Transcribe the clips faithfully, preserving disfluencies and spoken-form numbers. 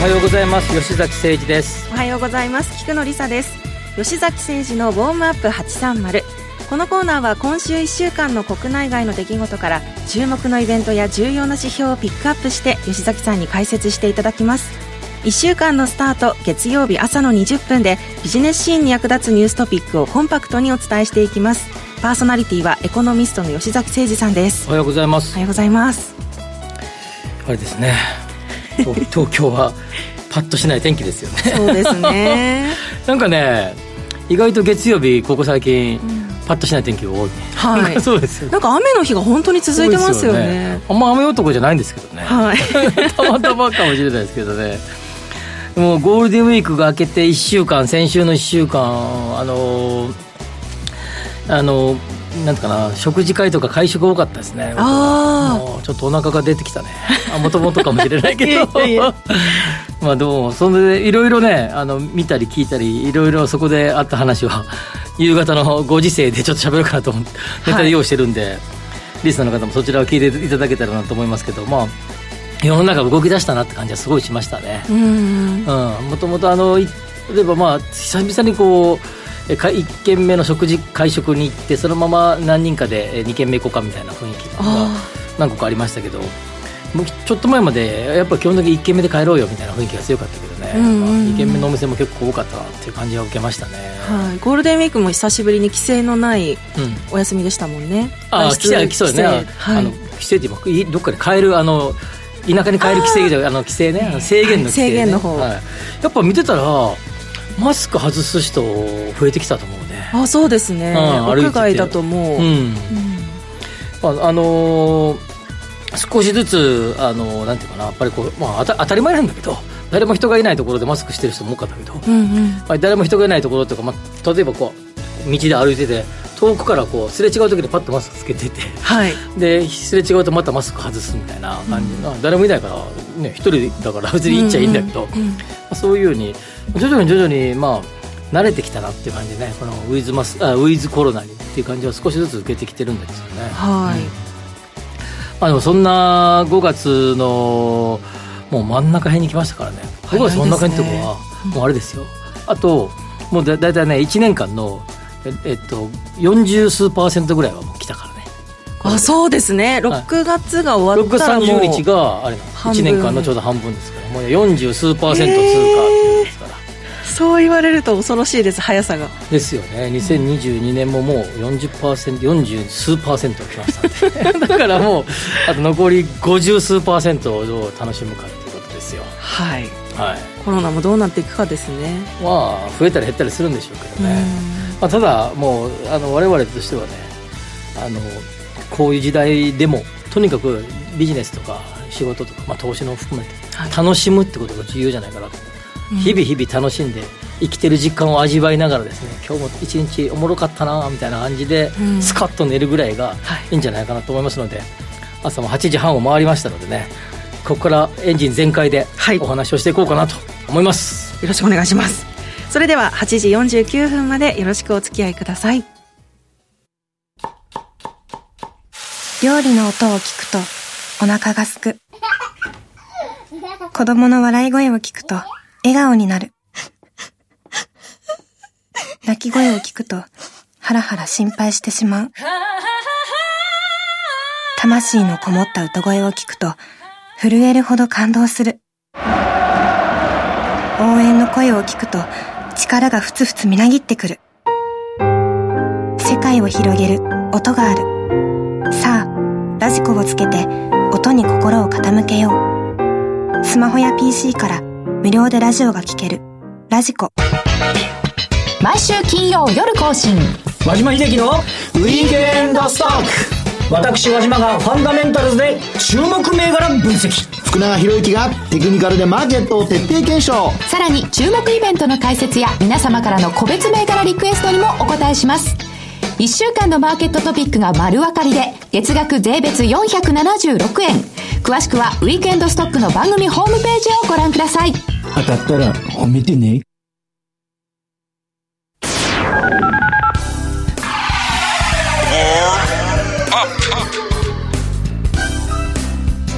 はようございます。吉崎誠二です。 おはようございます。菊野梨沙です。吉崎誠二のウォームアップはちさんまる。このコーナーは今週いっしゅうかんの国内外の出来事から注目のイベントや重要な指標をピックアップして吉崎さんに解説していただきます。いっしゅうかんのスタート、月曜日朝のにじゅっぷんでビジネスシーンに役立つニューストピックをコンパクトにお伝えしていきます。パーソナリティはエコノミストの吉崎誠二さんです。 おはようございます。 おはようございます。 あれですね、東京はパッとしない天気ですよね。 そうですね。 なんかね、意外と月曜日ここ最近、うん、パッとしない天気が多い、 はい、 そうですよ。 なんか雨の日が本当に続いてますよ ね, よね。 あんま雨男じゃないんですけどね、はい、たまたまかもしれないですけどね。もうゴールデンウィークが明けていっしゅうかん、先週のいっしゅうかん、あのあのなんてかな、食事会とか会食多かったですね。あもうちょっとお腹が出てきたね。もともとかもしれないけどいやいやまあどうもそれでいろいろね、あの見たり聞いたりいろいろそこであった話は夕方のご時世でちょっと喋るかなと思ってネタで用意してるんで、はい、リスナーの方もそちらを聞いていただけたらなと思いますけど、まあ世の中動き出したなって感じはすごいしましたね。もともとあの例えばまあ久々にこういっけんめの食事会食に行ってそのまま何人かでにけんめ行こうかみたいな雰囲気が何個かありましたけど、もうちょっと前までやっぱ基本的にいっけんめで帰ろうよみたいな雰囲気が強かったけどね、うんうんうん、まあ、にけんめのお店も結構多かったなっていう感じは受けましたね、はい、 ゴールデンウィークも久しぶりに規制のないお休みでしたもんね、うん、 ああ規制規制ね、はい、あの規制って今どっかで帰るあの田舎に帰る規制じゃあの規制ね、制限の規制、ね、 制限の方、はい、 やっぱ見てたらマスク外す人増えてきたと思うね。 あ、そうですね、うん、屋外だともう、うんうん、 あ, あのー、少しずつあのー、なんていうかな、やっぱりこう、まあ、当, た当たり前なんだけど誰も人がいないところでマスクしてる人も多かったけど、うんうん、まあ、誰も人がいないところとか、まあ、例えばこう道で歩いてて遠くからこうすれ違う時にパッとマスクつけてて、はい、ですれ違うとまたマスク外すみたいな感じ、うん、誰もいないから、ね、一人だから別に行っちゃいいんだけど、うんうんうん、まあ、そういうように徐々に徐々にまあ慣れてきたなっていう感じでね、このウィズマスあウィズコロナにっていう感じは少しずつ受けてきてるんですよね。はい、うん、まあ、でもそんなごがつのもう真ん中辺に来ましたからね。ごがつ真ん中辺のとこはもうあれですよ、あともうだだいたいねいちねんかんのえっとよんじゅうすうパーセントぐらいはもう来たからね。 あ、そうですね。ろくがつが終わったらもうろくがつさんじゅうにちがあれなんいちねんかんのちょうど半分ですから、もうよんじゅうすうパーセント通過っていうんですから、 えー、そう言われると恐ろしいです、速さがですよね。にせんにじゅうにねんももう よんじゅっパーセント、よんじゅうすうパーセント来ましたんでだからもうあと残りごじゅうすうパーセントをどう楽しむかっていうことですよ。 はい、はい、コロナもどうなっていくかですね。 まあ増えたり減ったりするんでしょうけどね、まあ、ただもうあの我々としてはね、あのこういう時代でもとにかくビジネスとか仕事とか、まあ、投資の含めて楽しむってことが重要じゃないかなと、はい、日々日々楽しんで生きてる実感を味わいながらですね、今日も一日おもろかったなみたいな感じでスカッと寝るぐらいがいいんじゃないかなと思いますので、朝もはちじはんを回りましたのでね、ここからエンジン全開でお話をしていこうかなと思います、 はい、よろしくお願いします。それでははちじよんじゅうきゅうふんまでよろしくお付き合いください。 料理の音を聞くとお腹がすく。子供の笑い声を聞くと笑顔になる。泣き声を聞くとハラハラ心配してしまう。魂のこもった歌声を聞くと震えるほど感動する。応援の声を聞くと力がふつふつみなぎってくる。世界を広げる音がある。さあ、ラジコをつけて音に心を傾けよう。スマホや ピーシー から無料でラジオが聴けるラジコ。 毎週金曜夜更新、 和島秀樹のウィークエンドストック。私和島がファンダメンタルズで注目銘柄分析、 福永博之がテクニカルでマーケットを徹底検証、 さらに注目イベントの解説や皆様からの個別銘柄リクエストにもお答えします。いっしゅうかんのマーケットトピックが丸分かりで月額税別よんひゃくななじゅうろくえん。詳しくはウィークエンドストックの番組ホームページをご覧ください。 当たったら褒めてね。 時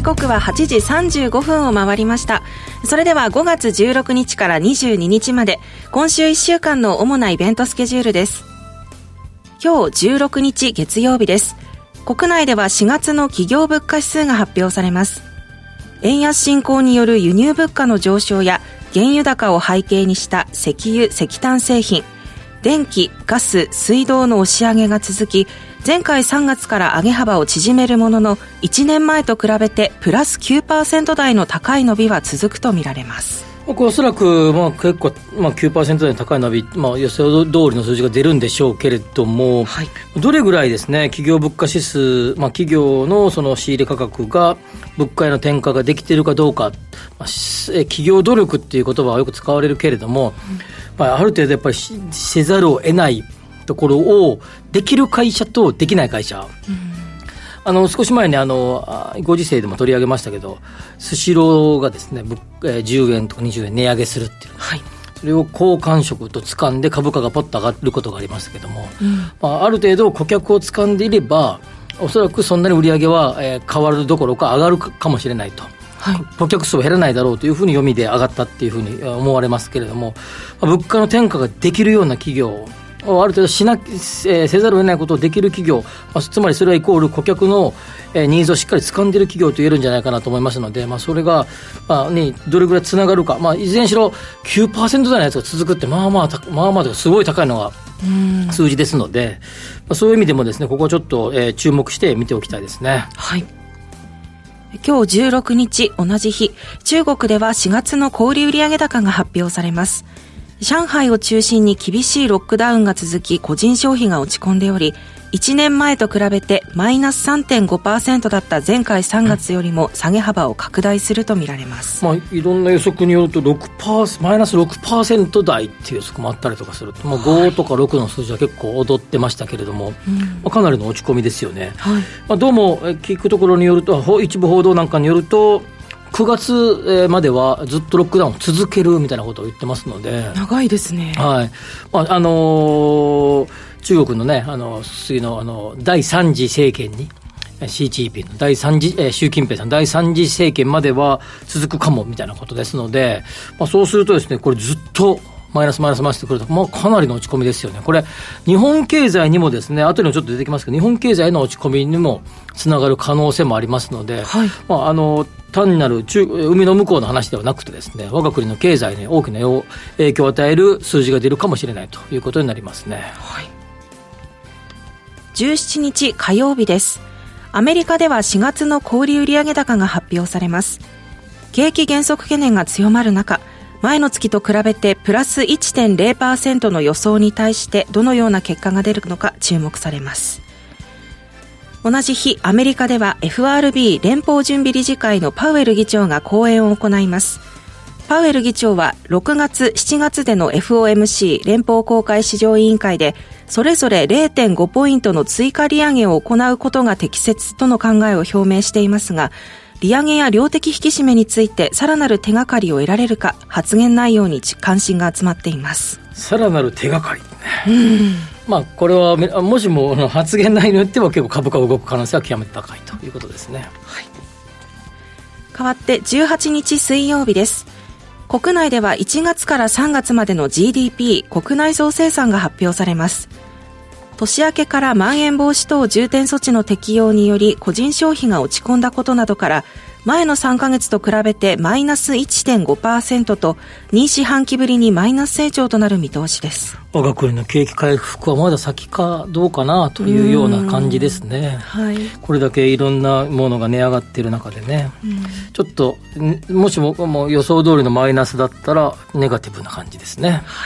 刻ははちじさんじゅうごふんを回りました。それではごがつじゅうろくにちからにじゅうににちまで今週いっしゅうかんの主なイベントスケジュールです。今日じゅうろくにち月曜日です。国内ではしがつの企業物価指数が発表されます。円安進行による輸入物価の上昇や原油高を背景にした石油・石炭製品、電気・ガス・水道の押し上げが続き、前回さんがつから上げ幅を縮めるものの、いちねんまえと比べてプラス きゅうパーセント 台の高い伸びは続くとみられます。 これおそらく、まあ、結構、まあ、きゅうパーセント 台の高い伸び、まあ、予想通りの数字が出るんでしょうけれども、はい、どれぐらいですね、企業物価指数、まあ、企業のその仕入れ価格が物価への転嫁ができているかどうか、まあ、企業努力っていう言葉はよく使われるけれども、うんまあ、ある程度やっぱりせざるを得ないところをできる会社とできない会社、うん、あの少し前にあのご時世でも取り上げましたけど、スシローがですねじゅうえんとかにじゅうえん値上げするっていう、はい、それを好感触と掴んで株価がポッと上がることがありましたけども、うんまあ、ある程度顧客を掴んでいればおそらくそんなに売り上げは、えー、変わるどころか上がるかもしれないと、はい、顧客数は減らないだろうというふうに読みで上がったっていうふうに思われますけれども、まあ、物価の転嫁ができるような企業をある程度しな、えー、せざるを得ないことをできる企業、まあ、つまりそれはイコール顧客の、えー、ニーズをしっかり掴んでいる企業と言えるんじゃないかなと思いますので、まあ、それが、まあ、にどれぐらいつながるか、まあ、いずれにしろ きゅうパーセント 台のやつが続くってまあまあまあまあすごい高いのが数字ですので、まあ、そういう意味でもですねここはちょっと、えー、注目して見ておきたいですね。 はい。今日じゅうろくにち同じ日、中国ではしがつの小売売上高が発表されます。上海を中心に厳しいロックダウンが続き、個人消費が落ち込んでおり、いちねんまえと比べてマイナス さんてんごパーセント だった前回さんがつよりも下げ幅を拡大するとみられます。 まあ、いろんな予測によるとろくパーセント、マイナス ろくパーセント 台っていう予測もあったりとかすると、まあ、ごとかろくの数字は結構踊ってましたけれども、うんまあ、かなりの落ち込みですよね。はいまあ、どうも聞くところによると、一部報道なんかによるとくがつまではずっとロックダウンを続けるみたいなことを言ってますので、 長いですね。 はいまああのー、中国のね、あの次の、あのだいさん次政権にシージーピーの第三次、えー、習近平さんだいさん次政権までは続くかもみたいなことですので、まあ、そうするとですね、これずっとマイナスマイナスマイナスってくると、まあ、かなりの落ち込みですよね。これ日本経済にもですね、後にもちょっと出てきますけど、日本経済の落ち込みにもつながる可能性もありますので、はいまあ、あの単なる中海の向こうの話ではなくてですね、我が国の経済に大きな影響を与える数字が出るかもしれないということになりますね。はい、 じゅうしちにち火曜日です。アメリカではしがつの小売売上高が発表されます。景気減速懸念が強まる中、前の月と比べてプラス いってんれいパーセント の予想に対してどのような結果が出るのか注目されます。同じ日、アメリカでは エフアールビー 連邦準備理事会のパウエル議長が講演を行います。パウエル議長はろくがつ、しちがつでの エフオーエムシー 連邦公開市場委員会でそれぞれ れいてんご ポイントの追加利上げを行うことが適切との考えを表明していますが、利上げや量的引き締めについてさらなる手がかりを得られるか、発言内容に関心が集まっています。 さらなる手がかり、うんまあ、これはもしも発言内容によっては結構株価が動く可能性は極めて高いということですね。はい、 変わってじゅうはちにち水曜日です。国内ではいちがつからさんがつまでの ジーディーピー 国内総生産が発表されます。年明けからまん延防止等重点措置の適用により個人消費が落ち込んだことなどから前のさんかげつと比べてマイナス いってんごパーセント とに四半期ぶりにマイナス成長となる見通しです。 我が国の景気回復はまだ先かどうかなというような感じですね。はい、これだけいろんなものが値上がっている中でね、ちょっともしも、もう予想通りのマイナスだったらネガティブな感じですね。はい、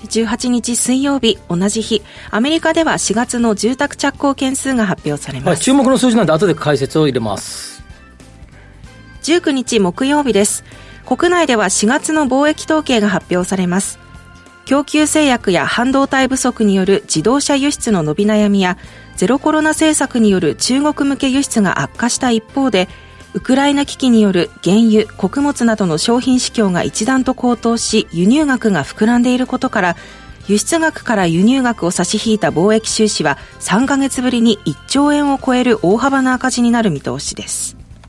じゅうはちにち水曜日、同じ日、アメリカではしがつの住宅着工件数が発表されます。はい、 注目の数字なんで後で解説を入れます。 じゅうくにち木曜日です。国内ではしがつの貿易統計が発表されます。供給制約や半導体不足による自動車輸出の伸び悩みやゼロコロナ政策による中国向け輸出が悪化した一方で、ウクライナ危機による原油、穀物などの商品市況が一段と高騰し、輸入額が膨らんでいることから、輸出額から輸入額を差し引いた貿易収支はさんかげつぶりにいっちょうえんを超える大幅な赤字になる見通しです。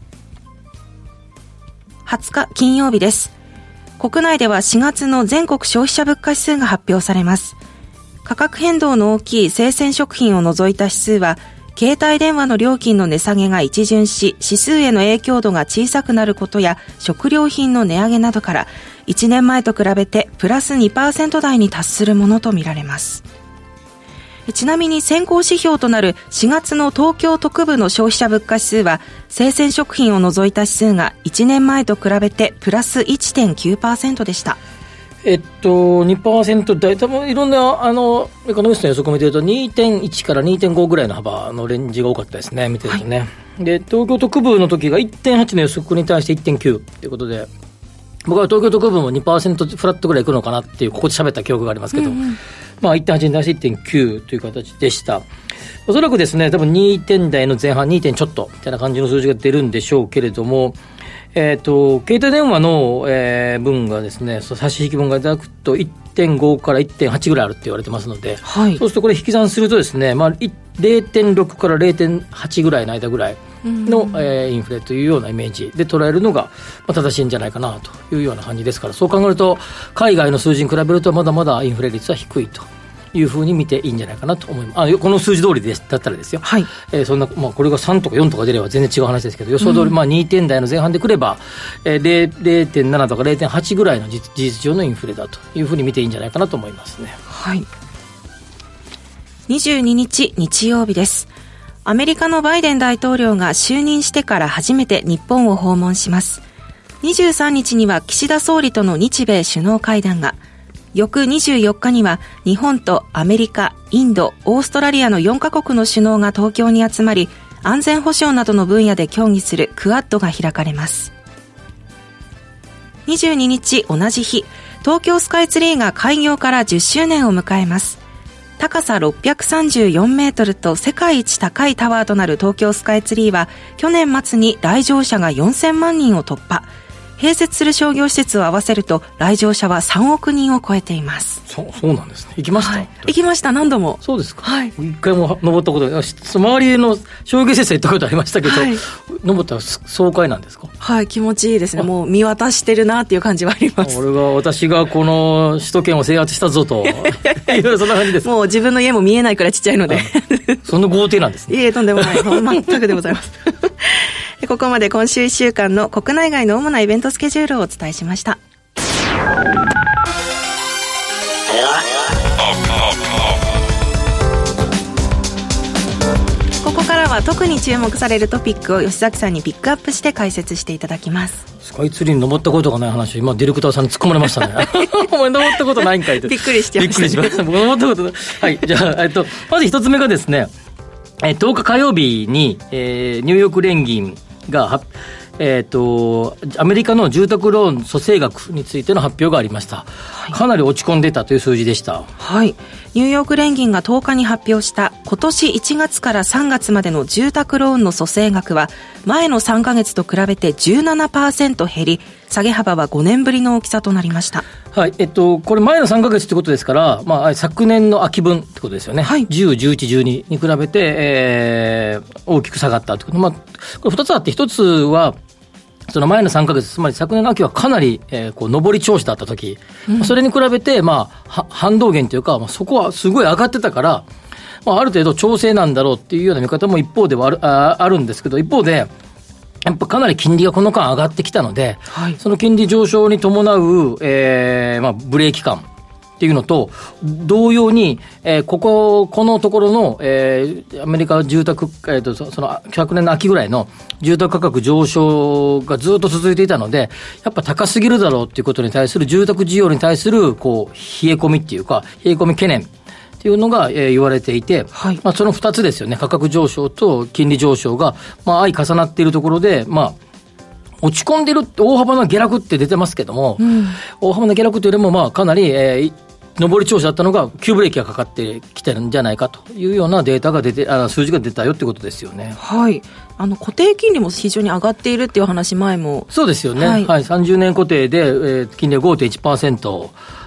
はつか金曜日です。国内ではしがつの全国消費者物価指数が発表されます。価格変動の大きい生鮮食品を除いた指数は、携帯電話の料金の値下げが一巡し、指数への影響度が小さくなることや、食料品の値上げなどから、いちねんまえと比べてプラス にパーセント 台に達するものとみられます。ちなみに先行指標となるしがつの東京都区部の消費者物価指数は、生鮮食品を除いた指数がいちねんまえと比べてプラス いってんきゅうパーセント でした。 えっと、にパーセント 台、多分いろんなあのエコノミストの予測を見てると にてんいち から にてんご ぐらいの幅のレンジが多かったですね、見てるとね、はい、で東京都区部の時が いってんはち の予測に対して いってんきゅう ということで、僕は東京都区部も にパーセント フラットぐらいいくのかなっていう、ここで喋った記憶がありますけど、うんうん、まあ、いってんはち に対して いってんきゅう という形でした。おそらくですね、多分にてん台の前半 にてんちょっとみたいな感じの数字が出るんでしょうけれども、えっと、携帯電話の、えー、分がですね、差し引き分がいただくと いってんご から いってんはち ぐらいあるって言われてますので、はい、そうするとこれ引き算するとですね、まあ、れいてんろく から れいてんはち ぐらいの間ぐらいの、えー、インフレというようなイメージで捉えるのが、まあ、正しいんじゃないかなというような感じですから、そう考えると海外の数字に比べるとまだまだインフレ率は低いというふうに見ていいんじゃないかなと思います。あ、この数字通りでだったらですよ、はい、えー、そんな、まあ、これがさんとかよんとか出れば全然違う話ですけど、予想通り、うん、まあ、にてん台の前半でくれば、えー、れいてんなな とか れいてんはち ぐらいの事実上のインフレだというふうに見ていいんじゃないかなと思いますね。 はい、にじゅうににち日曜日です。アメリカのバイデン大統領が就任してから初めて日本を訪問します。にじゅうさんにちには岸田総理との日米首脳会談が、翌にじゅうよっかには日本とアメリカ、インド、オーストラリアのよんカ国の首脳が東京に集まり、安全保障などの分野で協議するクアッドが開かれます。にじゅうににち同じ日、東京スカイツリーが開業からじゅっしゅうねんを迎えます。高さろっぴゃくさんじゅうよんメートルと世界一高いタワーとなる東京スカイツリーは、去年末に来場者がよんせんまんにんを突破。併設する商業施設を合わせると来場者はさんおくにんを超えています。 そう、そうなんですね。行きました、はい、 行きました。何度も。 そうですか。 はい、 一回も登ったことない。周りの商業施設行ったことありましたけど、はい、登ったら爽快なんですか？ はい、気持ちいいですね。もう見渡してるなっていう感じはあります。 俺が私がこの首都圏を制圧したぞといろいろそんな感じです。 もう自分の家も見えないくらいちっちゃいのでその豪邸なんですね。 いえ、とんでもない。全くでございますここまで今週いっしゅうかんの国内外の主なイベントスケジュールをお伝えしました。ここからは特に注目されるトピックを吉崎さんにピックアップして解説していただきます。 スカイツリーに登ったことがない話を今ディレクターさんに突っ込まれましたねお前登ったことないんかいとびっくりしちゃいました、ね、 びっくりしました。僕登ったことない。はい、じゃあ、えっと、まず一つ目がですね、えとおか火曜日に、えー、ニューヨーク連銀が、えー、とアメリカの住宅ローン蘇生額についての発表がありました、はい、かなり落ち込んでたという数字でした。 はい、ニューヨーク連銀がとおかに発表した今年いちがつからさんがつまでの住宅ローンの蘇生額は前のさんかげつと比べて じゅうななパーセント 減り、下げ幅はごねんぶりの大きさとなりました。 はい、えっと、これ前のさんかげつってことですから、まあ、昨年の秋分ってことですよね。はい、じゅう、じゅういち、じゅうにに比べて、えー、大きく下がったってこと。まあ、これふたつあって、ひとつは、その前のさんかげつ、つまり昨年の秋はかなり、えー、こう上り調子だった時、うん、それに比べて、まあ、反動減というか、まあ、そこはすごい上がってたから、まあ、ある程度調整なんだろうっていうような見方も一方ではある、あ、あるんですけど、一方で、やっぱかなり金利がこの間上がってきたので、はい、その金利上昇に伴う、えーまあ、ブレーキ感っていうのと同様に、えー、こここのところの、えー、アメリカ住宅、えー、とその昨年の秋ぐらいの住宅価格上昇がずっと続いていたので、やっぱ高すぎるだろうっていうことに対する住宅需要に対するこう冷え込みっていうか冷え込み懸念っていうのが、えー、言われていて、はい、まあ、そのふたつですよね。価格上昇と金利上昇が、まあ、相重なっているところで、まあ、落ち込んでる大幅な下落って出てますけども、うん、大幅な下落というよりも、まあ、かなり、えー、上り調子だったのが急ブレーキがかかってきてるんじゃないかというようなデータが出て、あ、数字が出たよってことですよね。 はい。あの固定金利も非常に上がっているっていう話前も。 そうですよね。はい。はい、さんじゅうねん固定で、えー、金利は ごてんいちパーセント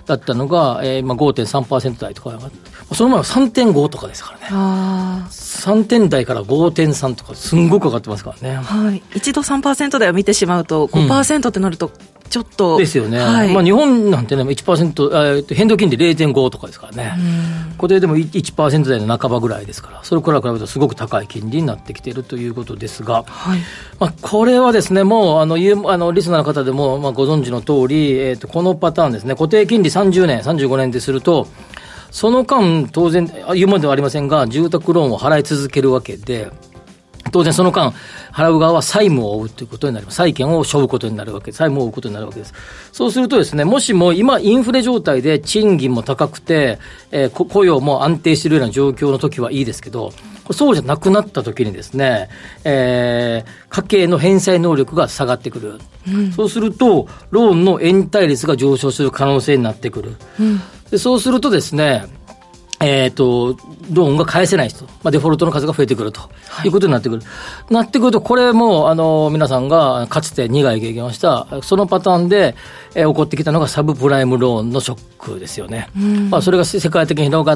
だったのが、えー、今 ごてんさんパーセント 台とか上がって、その前は さんてんご とかですからね。あさんてん台から ごてんさん とかすんごく上がってますからね。 はい、一度 さんパーセント 台を見てしまうと ごパーセント ってなるとちょっと、 うん、ですよね、 はい、 まあ、日本なんてね いちパーセント、えー、変動金利 れいてんご とかですからね。これでも いちパーセント 台の半ばぐらいですから、それから比べるとすごく高い金利になってきているということですが、はい、まあ、これはですねもうあのあのリスナーの方でもまあご存知の通り、えー、とこのパターンですね、固定金利さんじゅうねんさんじゅうごねんですると、その間当然言うまではありませんが住宅ローンを払い続けるわけで、当然その間払う側は債務を負うということになります。債権を背負うことになるわけです。債務を負うことになるわけです。そうするとですね、もしも今インフレ状態で賃金も高くて、えー、雇用も安定しているような状況の時はいいですけど、そうじゃなくなった時にですね、えー、家計の返済能力が下がってくる、うん、そうするとローンの延滞率が上昇する可能性になってくる、うん、でそうするとですね、えーと、ローンが返せない人、まあ、デフォルトの数が増えてくるということになってくる、はい、なってくるとこれもあの皆さんがかつて苦い経験をしたそのパターンで、えー、起こってきたのがサブプライムローンのショックですよね、うん、まあ、それが世界的に広がって、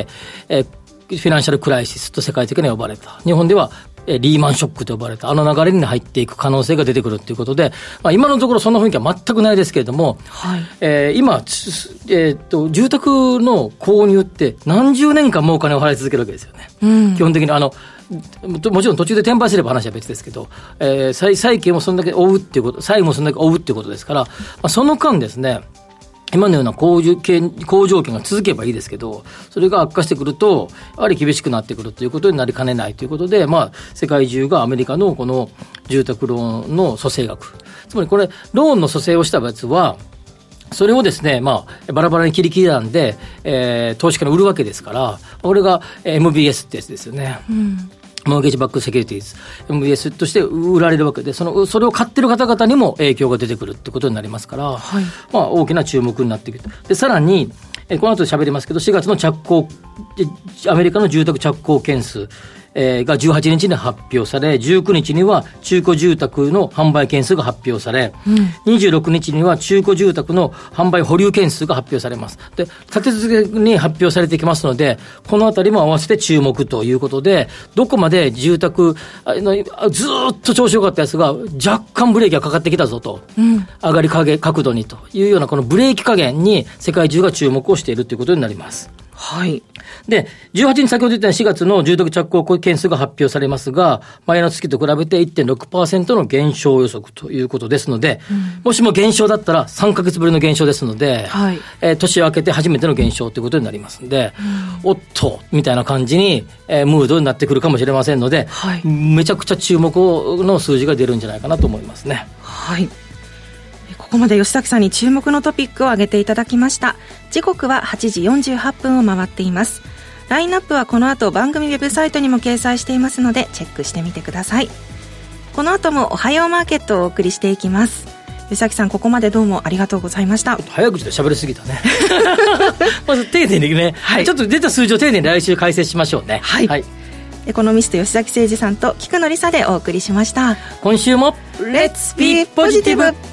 えーフィナンシャルクライシスと世界的に呼ばれた。日本ではリーマンショックと呼ばれたあの流れに入っていく可能性が出てくるということで、まあ、今のところそんな雰囲気は全くないですけれども、はい、えー、今、えー、と住宅の購入って何十年間もお金を払い続けるわけですよね、うん、基本的にあのもちろん途中で転売すれば話は別ですけど、えー、債, 債権をそんだけ追うっていうこと、債務もそんだけ追うっていうことですから、まあ、その間ですね今のような好条件が続けばいいですけど、それが悪化してくるとやはり厳しくなってくるということになりかねないということで、まあ、世界中がアメリカのこの住宅ローンの蘇生額、つまりこれローンの蘇生をしたやつはそれをですね、まあ、バラバラに切り切りなんで、えー、投資家に売るわけですから、これが エムビーエス ってやつですよね、うん、モーゲージバックセキュリティーズ エムビーエス として売られるわけで、そのそれを買ってる方々にも影響が出てくるってことになりますから、はい、まあ、大きな注目になってくる。でさらにえこの後喋りますけど、しがつの着工アメリカの住宅着工件数えー、がじゅうはちにちに発表され、じゅうくにちには中古住宅の販売件数が発表され、うん、にじゅうろくにちには中古住宅の販売保留件数が発表されます。で、立て続けに発表されてきますので、このあたりも合わせて注目ということで、どこまで住宅のずーっと調子良かったやつが若干ブレーキがかかってきたぞと、うん、上がり加減角度にというようなこのブレーキ加減に世界中が注目をしているということになります。はい。で、じゅうはちにち先ほど言ったようにしがつの住宅着工件数が発表されますが、前の月と比べて いってんろくパーセント の減少予測ということですので、うん、もしも減少だったらさんかげつぶりの減少ですので、はい、えー、年を明けて初めての減少ということになりますので、うん、おっとみたいな感じに、えー、ムードになってくるかもしれませんので、はい、めちゃくちゃ注目の数字が出るんじゃないかなと思いますね。 はい。ここまで吉崎さんに注目のトピックを挙げていただきました。時刻ははちじよんじゅうはっぷんを回っています。ラインナップはこの後番組ウェブサイトにも掲載していますのでチェックしてみてください。この後もおはようマーケットをお送りしていきます。吉崎さん、ここまでどうもありがとうございました。 早口で喋りすぎたねまず丁寧にね、はい、ちょっと出た数字を丁寧に来週解説しましょうね。はい、はい、 エコノミスト吉崎誠二さんと菊野理沙でお送りしました。 今週もレッツビーポジティブ。